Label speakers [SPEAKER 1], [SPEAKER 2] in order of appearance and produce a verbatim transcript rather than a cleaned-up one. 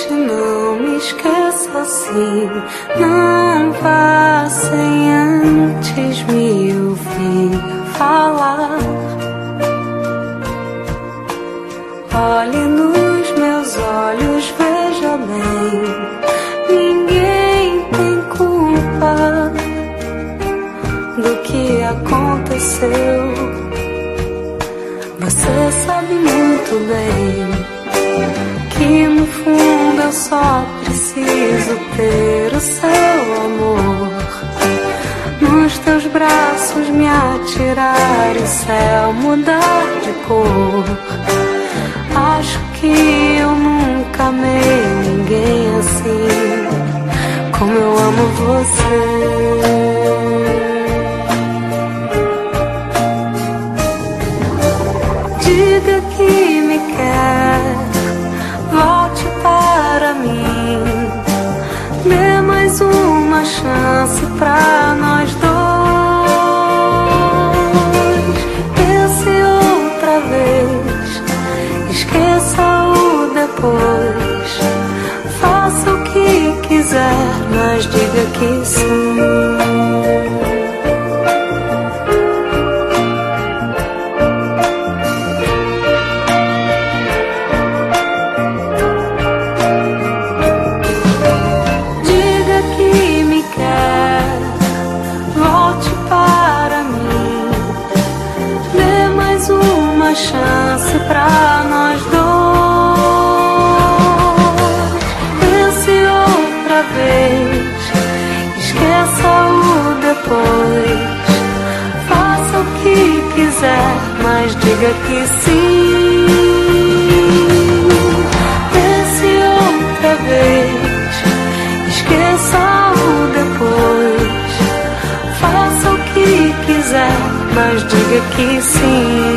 [SPEAKER 1] noite não me esqueça assim. Não vá sem antes me ouvir falar. Olhe nos meus olhos, veja bem. Ninguém tem culpa do que aconteceu. Você sabe muito bem que no fundo eu só preciso ter o seu amor. Nos teus braços me atirar e o céu mudar de cor. Acho que eu nunca amei ninguém assim como eu amo você. Diga que me quer, volte para mim. Dê mais uma chance pra nós dois. Pense outra vez, esqueça o depois. Faça o que quiser, mas diga que sim. Chance pra nós dois. Pense outra vez, esqueça o depois. Faça o que quiser, mas diga que sim. Pense outra vez, esqueça o depois. Faça o que quiser, mas diga que sim.